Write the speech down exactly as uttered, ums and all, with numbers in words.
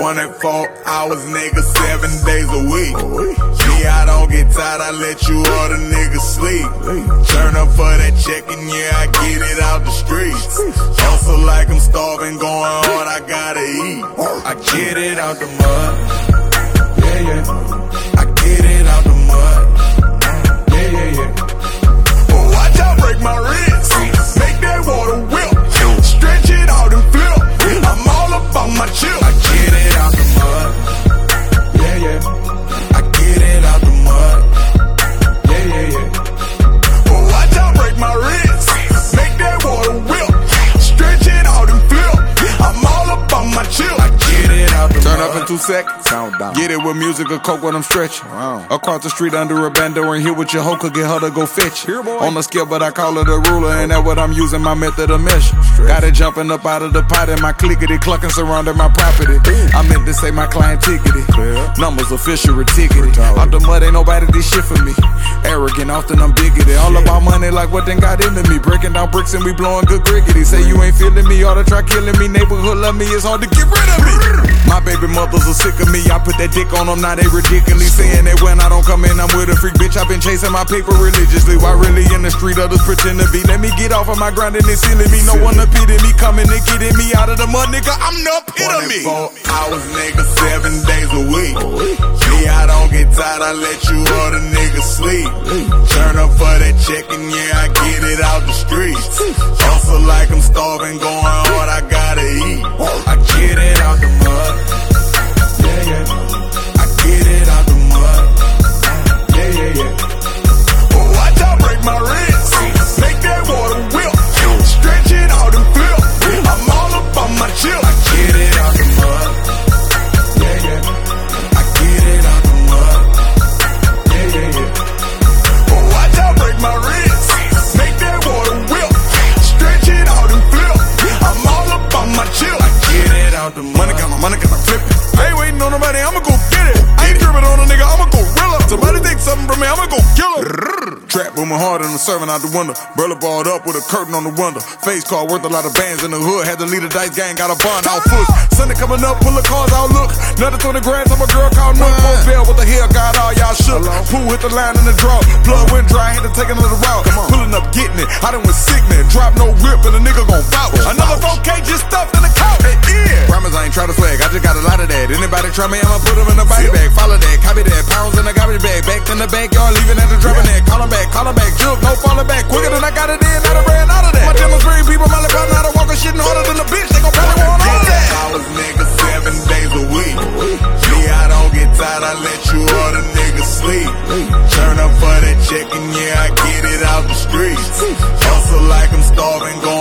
twenty-four hours, nigga, seven days a week. Me, I don't get tired, I let you other niggas sleep. Turn up for that check and yeah, I get it out the streets. Hustle like I'm starving, going hard, I gotta eat. I get it out the mud. Yeah, yeah. I get it out the mud. Yeah, yeah, yeah. Watch out, break my wrist. Make that water whip. Stretch it out and flip. I'm all up on my chip. I get it out the mud. Yeah, yeah. I get it out the mud. Yeah, yeah, yeah. Watch out, break my wrist. Make that water whip. Stretch it out and flip. I'm all up on my chip. I get it out the Turn mud. up in two seconds. Get it with music or coke when I'm stretching. Wow. Across the street under a bando and here with your hoe could get her to go fetch it. On the scale, but I call it a ruler, and that's what I'm using my method of measure. Got it jumping up out of the pot and my clickety clucking surrounding my property. I meant to say my client tickety. Numbers official tickety. Out the mud ain't nobody this shit for me. Arrogant, often I'm bigoted. All about money like what then got into me. Breaking down bricks and we blowing good crickety. Say you ain't feeling me, ought to try killing me. Neighborhood love me, it's hard to get rid of me. My baby mothers are sick of me. I put that dick on them, now they ridiculously saying that when I don't come in, I'm with a freak bitch. I've been chasing my paper religiously. Why really in the street others pretend to be? Let me get off of my grind and it's sealing me. No one to pity me, coming and getting me out of the mud, nigga. I'm the epitome. twenty-four hours, nigga, seven days a week. Me, I don't get tired, I let you other niggas sleep. Turn up for that check and yeah, I get it out the streets. Hustle like I'm starving, going hard, I gotta eat. I get it out the mud. Yeah, yeah. I get it out the mud. Yeah, yeah, yeah. Watch out, break my wrist. Make that water whip. Stretch it out and flip. I'm all up on my chip. I get it out the mud. Yeah, yeah. I get it out the mud. Yeah, yeah, yeah. Watch out, break my wrist. Make that water whip. Stretch it out and flip. I'm all up on my chip. I get it out the mud. Money got my money, cause I'm flipping. I ain't waiting on nobody, I'ma go get it. I ain't dripping on a nigga, I'ma go gorilla. Somebody take something from me, I'ma go kill him. Trap booming hard and I'm serving out the window. Brother balled up with a curtain on the window. Face car worth a lot of bands in the hood. Had to lead a dice gang, got a bond out push. Sunday coming up, pull the cars out, look. Nothing on the grass, I'm a girl called Nook. Post bell, what the hell got all y'all shook? Pool hit the line in the draw. Blood went dry, had to take another route. Pulling up, getting it. I done went sickening. Drop no whip and a nigga gon' vouch. Another four K just stuffed in the couch. Yeah. Promise I ain't try to swag, I just got a lot of that. Anybody try me, I'ma put them in a body bag. Follow that, copy that. Pounds in the garbage bag. Back in the backyard, leaving at the dropping that. Call him back, call him back. Juke, no falling back. Quicker than I got it in, I done ran out of that. My demonstrating people, my lip out, now I walk a shitting harder than a bitch. They gon' probably want all of that. Hours, nigga, seven days a week. Me, I don't get tired, I let you other niggas sleep. Turn up for that check and yeah, I get it out the streets. Hustle like I'm starving, going